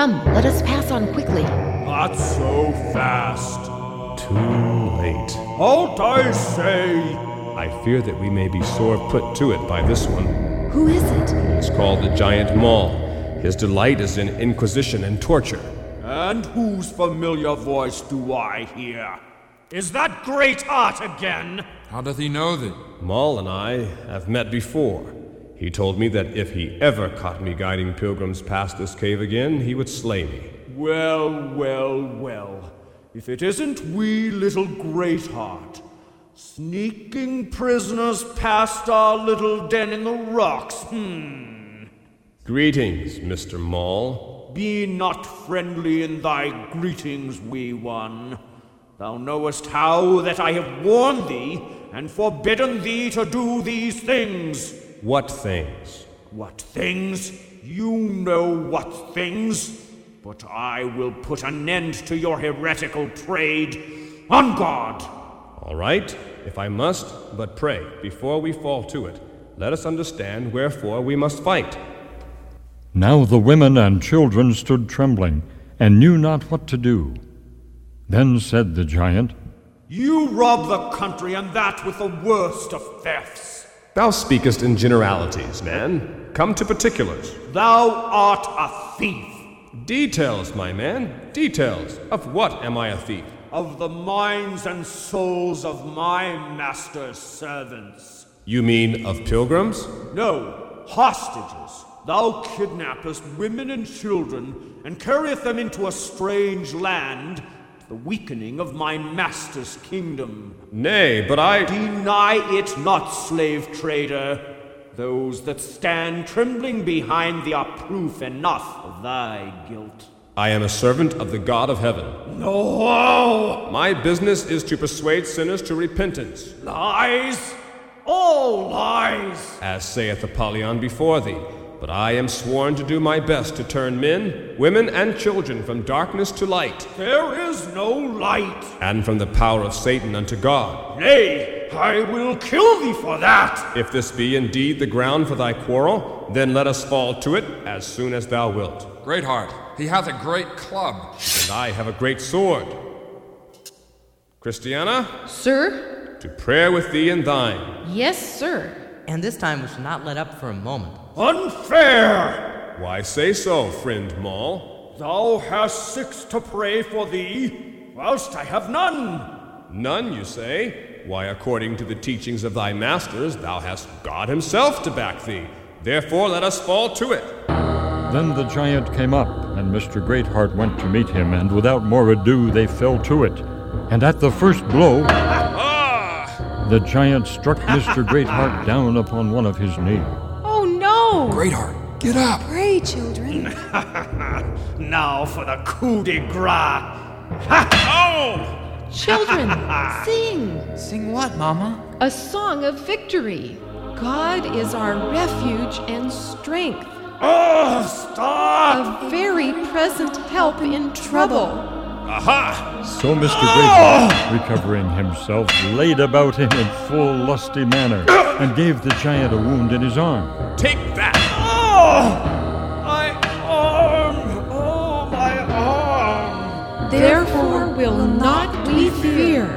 Come, let us pass on quickly. Not so fast. Too late. Halt, I say! I fear that we may be sore put to it by this one. Who is it? He is called the Giant Maul. His delight is in inquisition and torture. And whose familiar voice do I hear? Is that Greatheart again? How doth he know thee? Maul and I have met before. He told me that if he ever caught me guiding pilgrims past this cave again, he would slay me. Well, well, well. If it isn't wee little Greatheart, sneaking prisoners past our little den in the rocks, Greetings, Mr. Maul. Be not friendly in thy greetings, wee one. Thou knowest how that I have warned thee, and forbidden thee to do these things. What things? What things? You know what things. But I will put an end to your heretical trade. On guard! All right, if I must, but pray, before we fall to it, let us understand wherefore we must fight. Now the women and children stood trembling, and knew not what to do. Then said the giant, You rob the country, and that with the worst of thefts. Thou speakest in generalities, man. Come to particulars. Thou art a thief. Details, my man, details. Of what am I a thief? Of the minds and souls of my master's servants. You mean of pilgrims? No, hostages. Thou kidnappest women and children, and carriest them into a strange land, to the weakening of my master's kingdom. Nay, but I... Deny it not, slave trader. Those that stand trembling behind thee are proof enough of thy guilt. I am a servant of the God of heaven. No! My business is to persuade sinners to repentance. Lies! All lies! As saith Apollyon before thee. But I am sworn to do my best to turn men, women, and children from darkness to light. There is no light. And from the power of Satan unto God. Nay, I will kill thee for that. If this be indeed the ground for thy quarrel, then let us fall to it as soon as thou wilt. Greatheart, he hath a great club. And I have a great sword. Christiana? Sir? To prayer with thee and thine. Yes, sir. And this time we shall not let up for a moment. Unfair! Why say so, friend Maul? Thou hast 6 to pray for thee, whilst I have none. None, you say? Why, according to the teachings of thy masters, thou hast God himself to back thee. Therefore let us fall to it. Then the giant came up, and Mr. Greatheart went to meet him, and without more ado they fell to it. And at the first blow, the giant struck Mr. Greatheart down upon one of his knees. Oh, no! Greatheart, get up! Pray, children. Now for the coup de grace. Oh! Children, sing! Sing what, Mama? A song of victory. God is our refuge and strength. Oh, stop! A very present help in trouble. Aha! So Mr. Greatheart, recovering himself, laid about him in full lusty manner, and gave the giant a wound in his arm. Take that! Oh! My arm! Oh, my arm! Therefore will not we fear,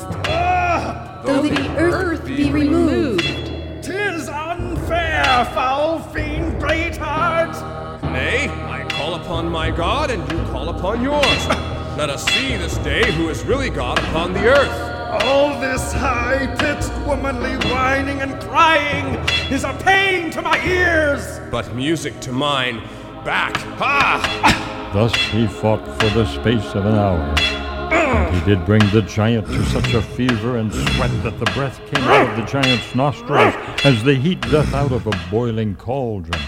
though the earth be removed. 'Tis unfair, foul fiend Greatheart! Nay, I call upon my God, and you call upon yours. Let us see this day who is really God upon the earth. All this high-pitched womanly whining and crying is a pain to my ears! But music to mine. Back! Ha! Thus he fought for the space of an hour. And he did bring the giant to such a fever and sweat that the breath came out of the giant's nostrils as the heat doth out of a boiling cauldron.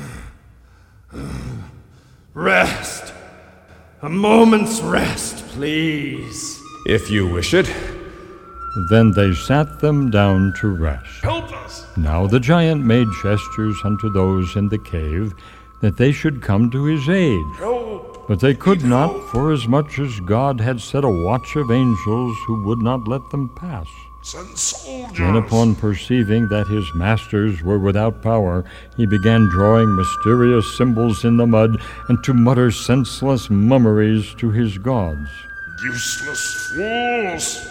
Rest! A moment's rest, please. If you wish it. Then they sat them down to rest. Help us! Now the giant made gestures unto those in the cave that they should come to his aid. Help! But they could not, forasmuch as God had set a watch of angels who would not let them pass. Send soldiers! Then upon perceiving that his masters were without power, he began drawing mysterious symbols in the mud and to mutter senseless mummeries to his gods. Useless fools!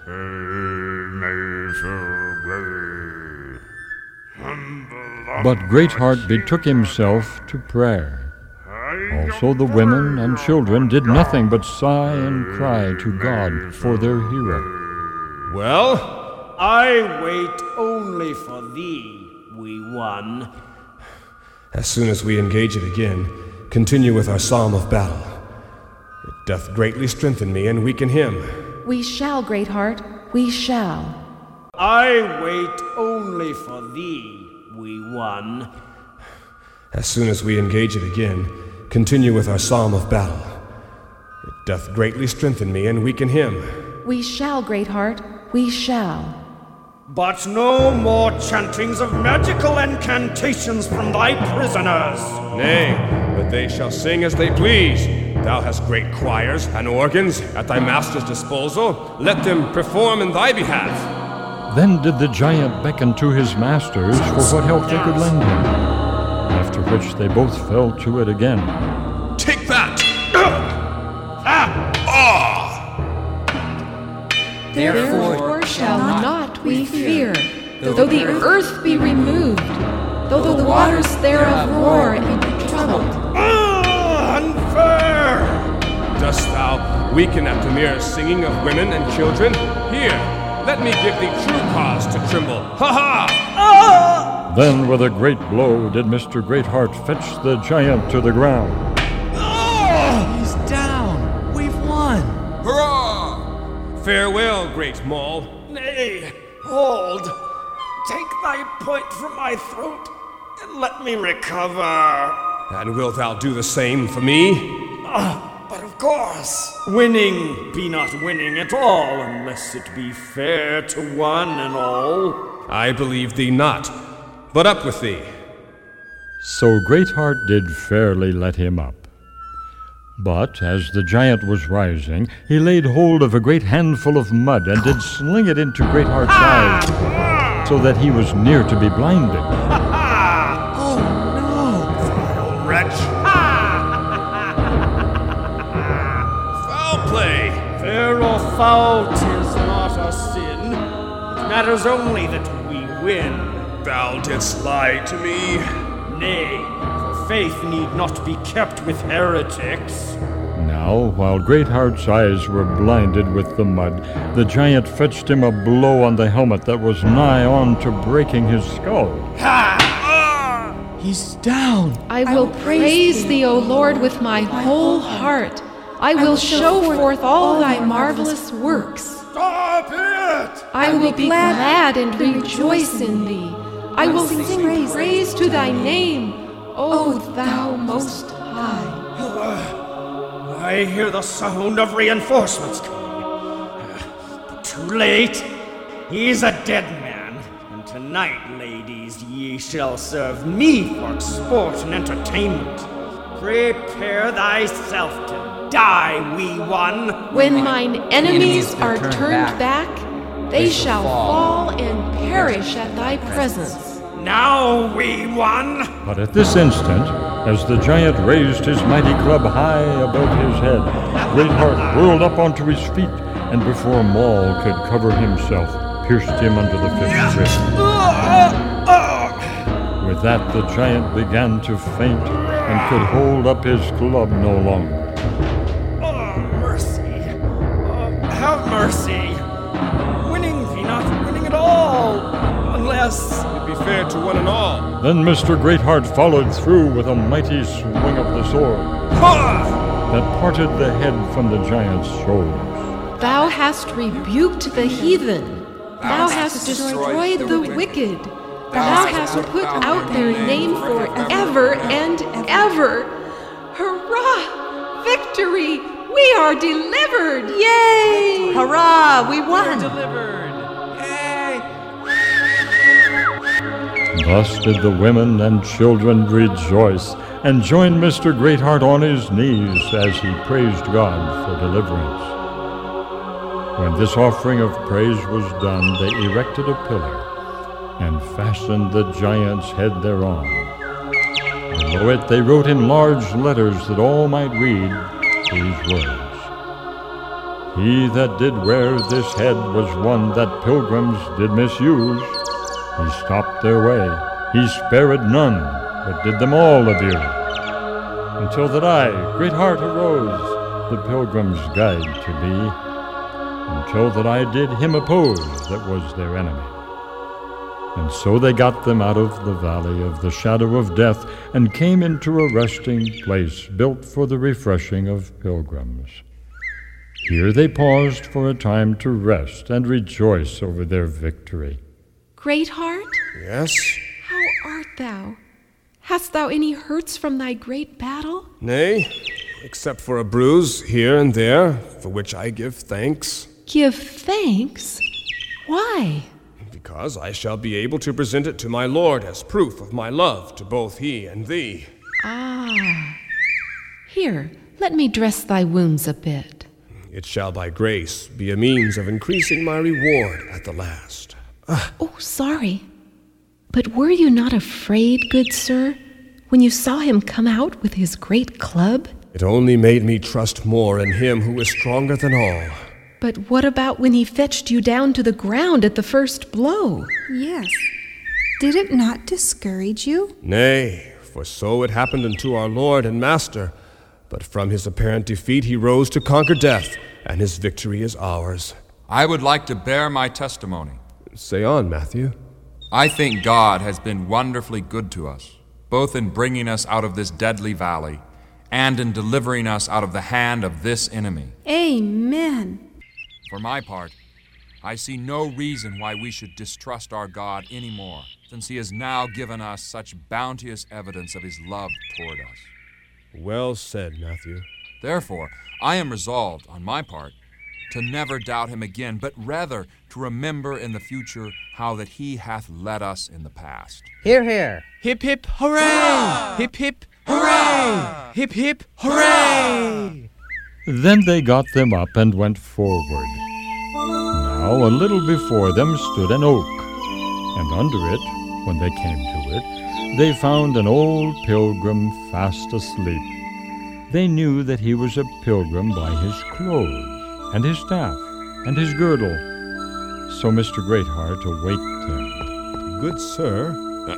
But Greatheart betook himself to prayer. Also the women and children did nothing but sigh and cry to God for their hero. Well, I wait only for thee, wee one. as soon as we engage it again, continue with our psalm of battle. It doth greatly strengthen me and weaken him. We shall, Greatheart, we shall. I wait only for thee, wee one. As soon as we engage it again, continue with our psalm of battle. It doth greatly strengthen me and weaken him. We shall, Greatheart, we shall. But no more chantings of magical incantations from thy prisoners. Nay, but they shall sing as they please. Thou hast great choirs and organs at thy master's disposal. Let them perform in thy behalf. Then did the giant beckon to his masters for what help they could lend him, after which they both fell to it again. Take that! Therefore shall not we fear, though the earth be removed, though the waters thereof roar and be troubled. Unfair! Dost thou weaken at the mere singing of women and children? Here, let me give thee true cause to tremble. Ha ha! Then with a great blow did Mr. Greatheart fetch the giant to the ground. He's down. We've won. Hurrah! Farewell, great Maul. Nay, hold. Take thy point from my throat and let me recover. And wilt thou do the same for me? But of course, winning be not winning at all unless it be fair to one and all. I believe thee not, but up with thee. So Greatheart did fairly let him up. But as the giant was rising, he laid hold of a great handful of mud and did sling it into Greatheart's eyes, so that he was near to be blinded. Vile wretch! Foul play! Fair or foul, 'tis not a sin. It matters only that we win. Thou didst lie to me. Nay, for faith need not be kept with heretics. Now, while Greatheart's eyes were blinded with the mud, the giant fetched him a blow on the helmet that was nigh on to breaking his skull. He's down. I will praise thee, O Lord, with my whole heart. I will show forth all thy marvelous works. Stop it! I will be glad and rejoice in thee. I will sing praise to thy name, O thou most high. I hear the sound of reinforcements coming. But too late. He's a dead man. And tonight, ladies, ye shall serve me for sport and entertainment. Prepare thyself to die, wee one. When mine enemies are turned back, they shall fall and perish at thy presence. Now, wee one. But at this instant, as the giant raised his mighty club high above his head, Greatheart whirled up onto his feet, and before Maul could cover himself, pierced him under the fifth rib. With that, the giant began to faint and could hold up his club no longer. Mercy. Have mercy. Winning be not winning at all, unless... Be fair to one and all. Then Mr. Greatheart followed through with a mighty swing of the sword that parted the head from the giant's shoulders. Thou hast rebuked the heathen. Thou hast destroyed the wicked. Thou hast put out their name forever and ever. Hurrah! Victory! We are delivered! Yay! Hurrah! We won. Thus did the women and children rejoice, and joined Mr. Greatheart on his knees as he praised God for deliverance. When this offering of praise was done, they erected a pillar and fastened the giant's head thereon. Below it they wrote in large letters that all might read these words: He that did wear this head was one that pilgrims did misuse. He stopped their way. He spared none, but did them all abuse. Until that I, Greatheart, arose, the pilgrim's guide to be. Until that I did him oppose that was their enemy. And so they got them out of the valley of the shadow of death, and came into a resting place built for the refreshing of pilgrims. Here they paused for a time to rest and rejoice over their victory. Greatheart, Yes? how art thou? Hast thou any hurts from thy great battle? Nay, except for a bruise here and there, for which I give thanks. Give thanks? Why? Because I shall be able to present it to my lord as proof of my love to both he and thee. Ah. Here, let me dress thy wounds a bit. It shall by grace be a means of increasing my reward at the last. Oh, sorry. But were you not afraid, good sir, when you saw him come out with his great club? It only made me trust more in him who is stronger than all. But what about when he fetched you down to the ground at the first blow? Yes. Did it not discourage you? Nay, for so it happened unto our Lord and Master. But from his apparent defeat he rose to conquer death, and his victory is ours. I would like to bear my testimony. Say on, Matthew. I think God has been wonderfully good to us, both in bringing us out of this deadly valley and in delivering us out of the hand of this enemy. Amen. For my part, I see no reason why we should distrust our God anymore, since he has now given us such bounteous evidence of his love toward us. Well said, Matthew. Therefore, I am resolved, on my part, to never doubt him again, but rather to remember in the future how that he hath led us in the past. Hear, hear. Hip, hip, hooray! Hurrah! Hip, hip, hooray! Hip, hip, hooray! Then they got them up and went forward. Now a little before them stood an oak, and under it, when they came to it, they found an old pilgrim fast asleep. They knew that he was a pilgrim by his clothes, and his staff, and his girdle. So Mr. Greatheart awaked him. Good sir.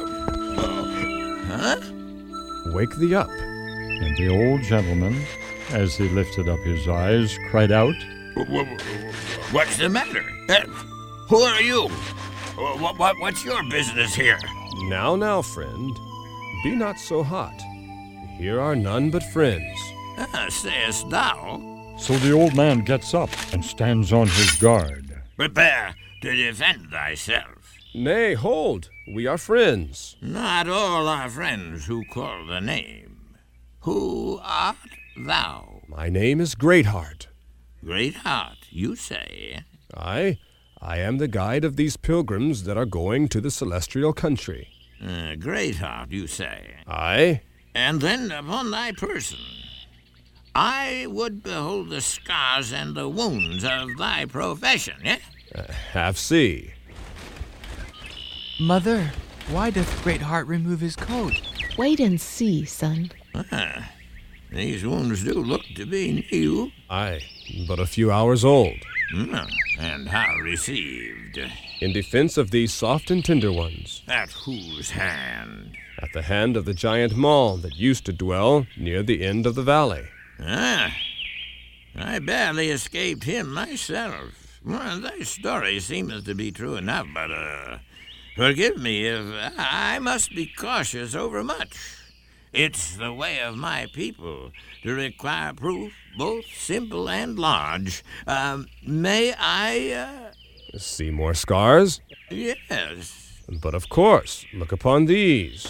Wake thee up. And the old gentleman, as he lifted up his eyes, cried out, What's the matter? Who are you? What's your business here? Now, friend, be not so hot. Here are none but friends. Sayest thou? So the old man gets up and stands on his guard. Prepare to defend thyself. Nay, hold. We are friends. Not all are friends who call the name. Who art thou? My name is Greatheart. Greatheart, you say? I am the guide of these pilgrims that are going to the celestial country. Greatheart, you say? Aye. And then upon thy person, I would behold the scars and the wounds of thy profession, eh? Have see. Mother, why doth Greatheart remove his coat? Wait and see, son. These wounds do look to be new. Aye, but a few hours old. And how received? In defense of these soft and tender ones. At whose hand? At the hand of the giant Maul that used to dwell near the end of the valley. I barely escaped him myself. Well, thy story seemeth to be true enough, but, forgive me if I must be cautious overmuch. It's the way of my people to require proof, both simple and large. May I, See more scars? Yes. But of course, look upon these.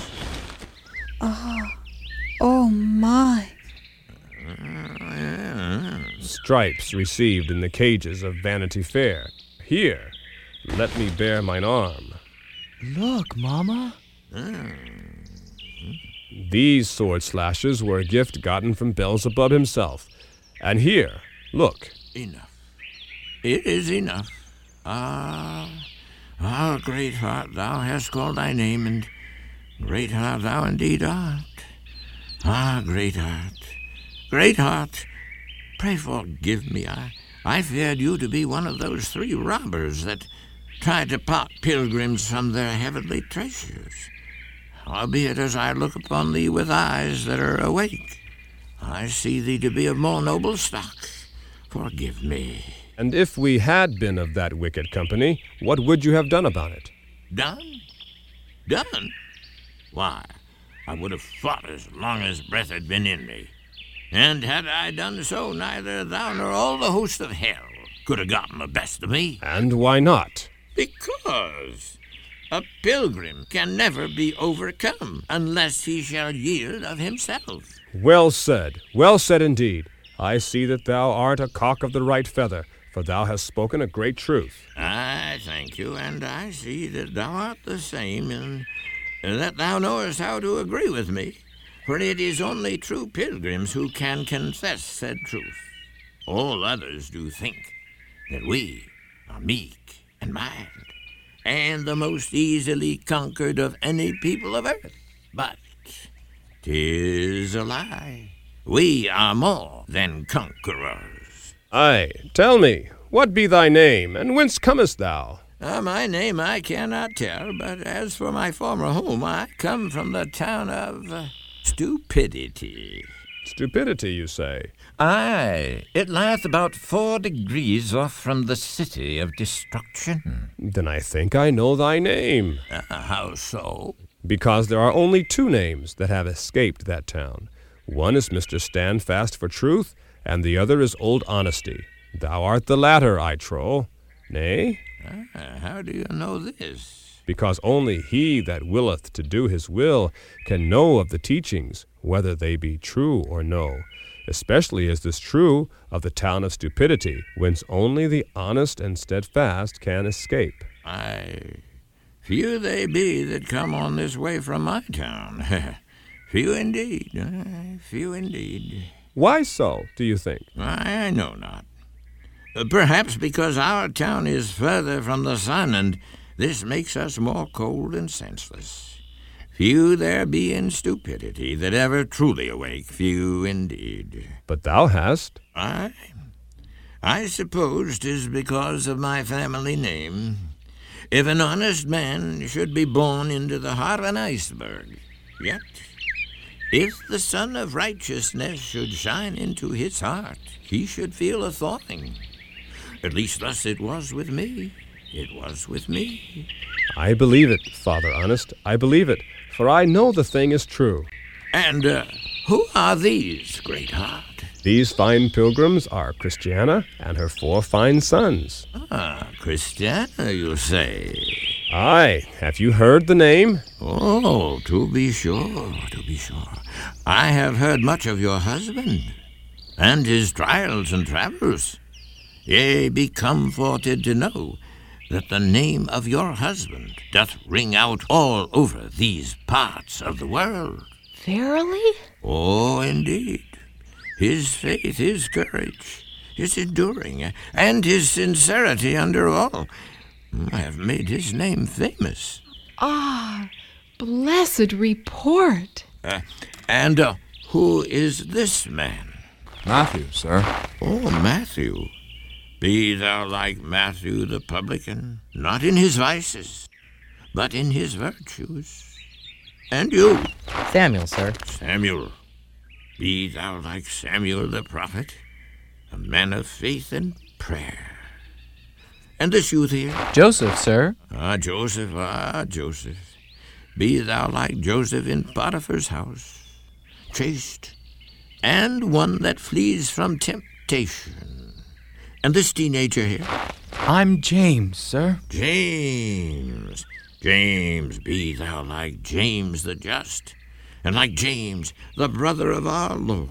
Oh my. Stripes received in the cages of Vanity Fair. Here, let me bear mine arm. Look, Mama. These sword slashes were a gift gotten from Beelzebub himself. And here, look. Enough. it is enough. Great heart, thou hast called thy name, and great heart thou indeed art. Great heart, pray forgive me. I feared you to be one of those 3 robbers that tried to part pilgrims from their heavenly treasures. Albeit as I look upon thee with eyes that are awake, I see thee to be of more noble stock. Forgive me. And if we had been of that wicked company, what would you have done about it? Done? Why, I would have fought as long as breath had been in me. And had I done so, neither thou nor all the host of hell could have gotten the best of me. And why not? Because a pilgrim can never be overcome unless he shall yield of himself. Well said indeed. I see that thou art a cock of the right feather, for thou hast spoken a great truth. I thank you, and I see that thou art the same, and that thou knowest how to agree with me, for it is only true pilgrims who can confess said truth. All others do think that we are meek and mild, and the most easily conquered of any people of earth. But 'tis a lie. We are more than conquerors. Aye, tell me, what be thy name, and whence comest thou? My name I cannot tell, but as for my former home, I come from the town of Stupidity. Stupidity, you say? Aye, it lieth about 4 degrees off from the city of destruction. Then I think I know thy name. How so? Because there are only 2 names that have escaped that town. One is Mr. Standfast for Truth, and the other is Old Honesty. Thou art the latter, I trow. Nay? How do you know this? Because only he that willeth to do his will can know of the teachings, whether they be true or no. Especially is this true of the town of Stupidity, whence only the honest and steadfast can escape. Aye, few they be that come on this way from my town. Few indeed, few indeed. Why so, do you think? I know not. Perhaps because our town is further from the sun, and this makes us more cold and senseless. Few there be in Stupidity that ever truly awake, few indeed. But thou hast. I suppose 'tis because of my family name. If an honest man should be born into the heart of an iceberg, yet if the sun of righteousness should shine into his heart, he should feel a thawing. At least thus it was with me. It was with me. I believe it, Father Honest. I believe it, for I know the thing is true. And who are these, Great Heart? These fine pilgrims are Christiana and her 4 fine sons. Christiana, you say? Aye, have you heard the name? Oh, to be sure. I have heard much of your husband, and his trials and travels. Yea, be comforted to know that the name of your husband doth ring out all over these parts of the world. Verily? Oh, indeed. His faith, his courage, his enduring, and his sincerity under all have made his name famous. Blessed report. And who is this man? Matthew, sir. Oh, Matthew. Be thou like Matthew the publican, not in his vices, but in his virtues. And you? Samuel, sir. Samuel. Be thou like Samuel the prophet, a man of faith and prayer. And this youth here? Joseph, sir. Joseph. Be thou like Joseph in Potiphar's house, chaste, and one that flees from temptation. And this teenager here? I'm James, sir. James, be thou like James the just, and like James, the brother of our Lord.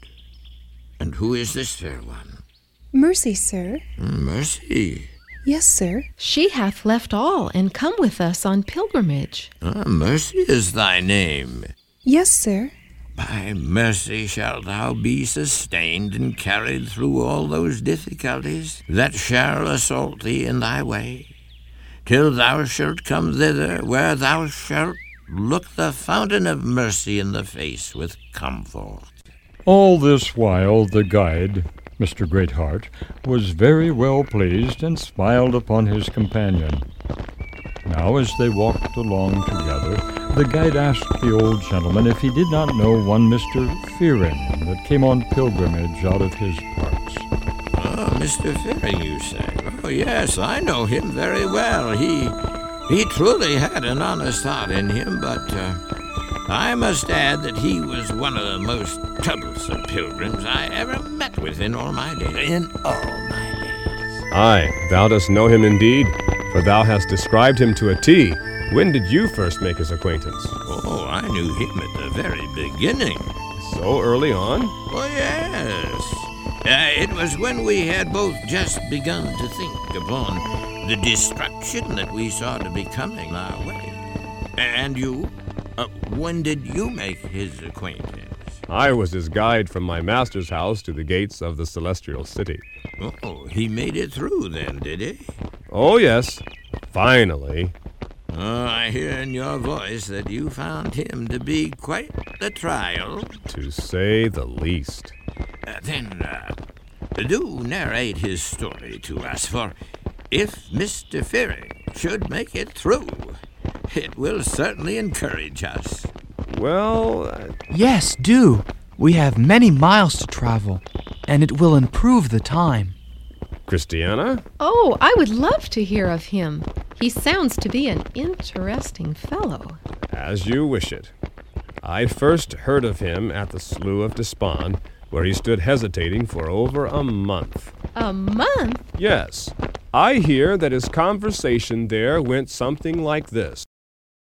And who is this fair one? Mercy, sir. Mercy? Yes, sir. She hath left all and come with us on pilgrimage. Mercy is thy name. Yes, sir. By mercy shalt thou be sustained and carried through all those difficulties that shall assault thee in thy way, till thou shalt come thither where thou shalt look the fountain of mercy in the face with comfort. All this while the guide, Mr. Greatheart, was very well pleased and smiled upon his companion. Now, as they walked along together, the guide asked the old gentleman if he did not know one Mr. Fearing that came on pilgrimage out of his parts. Oh, Mr. Fearing, you say? Oh, yes, I know him very well. He truly had an honest heart in him, but I must add that he was one of the most troublesome pilgrims I ever met with in all my days. Aye, thou dost know him indeed, for thou hast described him to a T. When did you first make his acquaintance? Oh, I knew him at the very beginning. So early on? Oh, yes. It was when we had both just begun to think upon the destruction that we saw to be coming our way. And you? When did you make his acquaintance? I was his guide from my master's house to the gates of the celestial city. Oh, he made it through then, did he? Oh, yes. Finally. Oh, I hear in your voice that you found him to be quite the trial. To say the least. Then do narrate his story to us, for if Mr. Fearing should make it through, it will certainly encourage us. Well... Yes, do. We have many miles to travel, and it will improve the time. Christiana? Oh, I would love to hear of him. He sounds to be an interesting fellow. As you wish it. I first heard of him at the Slough of Despond, where he stood hesitating for over a month. A month? Yes. I hear that his conversation there went something like this.